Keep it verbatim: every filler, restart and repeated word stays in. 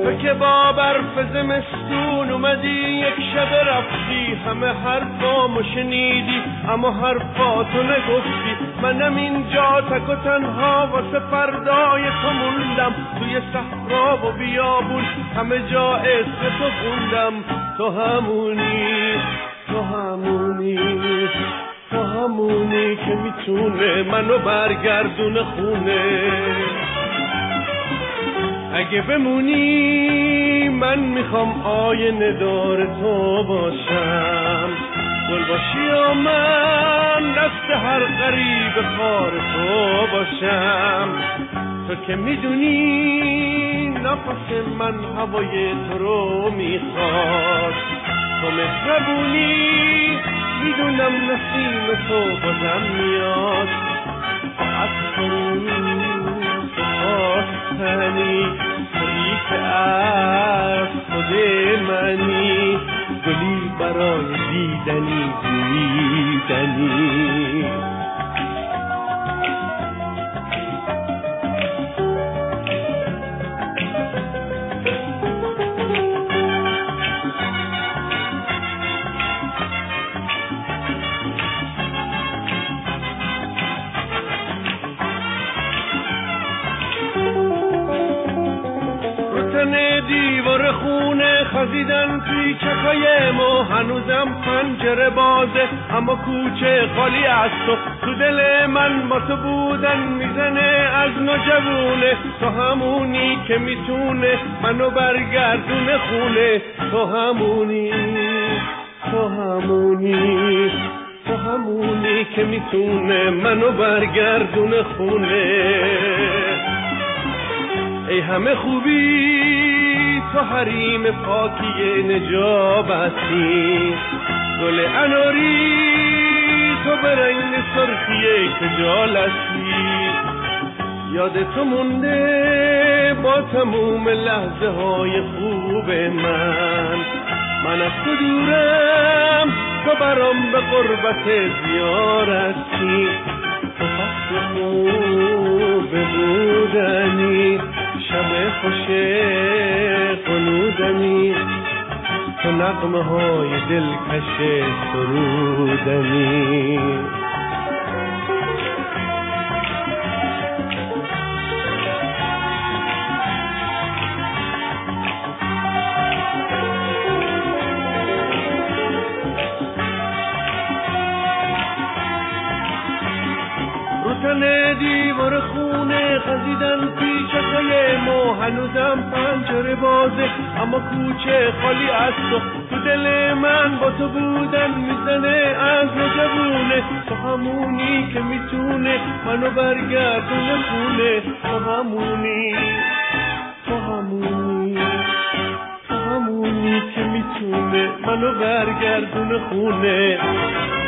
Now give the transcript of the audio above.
تو که با برف زمستون اومدی یک شب رفتی، همه حرفامو شنیدی اما حرفاتو نگفتی. منم اینجا تک و تنها واسه فردای تو موندم، توی صحرا و بیابون همه جا اسم تو خوندم. تو همونی، تو همونی، تو همونی که میتونه منو برگردونه خونه. اگه بمونی من میخوام آینه دار تو باشم، گل باشی یا من دست هر غریب خار تو باشم. تو که میدونی نفس من هوای تو رو میخواد، تو مهربونی میدونم نسیم تو بازم میاد. از تو خواستنی تویی که از خود منی، گلی برای دیدنی بویدنی. دیوار خونه خزیدن پیچکای ما، هنوزم پنجره بازه اما کوچه خالی از تو. تو دل من با تو بودن میزنه از نوجوونه، تو همونی که میتونه منو برگردونه خونه. تو همونی، تو همونی، تو همونی که میتونه منو برگردونه خونه. ای همه خوبی تو حریم پاکی نجابتی، گل اناری تو به رنگ سرخی خجالتی. یاد تو مونده با تموم لحظه های خوب من، من از تو دورم تو برام به قربت زیارتی. تو فصل خوب بودنی، شب خوش قنودنی، تو نغمه های دلکش سرودنی. روتن دیوار خونه خزیدن پیچکای ما، هنوزم پنجره بازه اما کوچه خالی از تو. تو دل من با تو بودن میزنه از نوجوونه، تو همونی که میتونه منو برگردونه خونه. تو همونی، تو همونی، تو همونی که میتونه منو برگردونه خونه.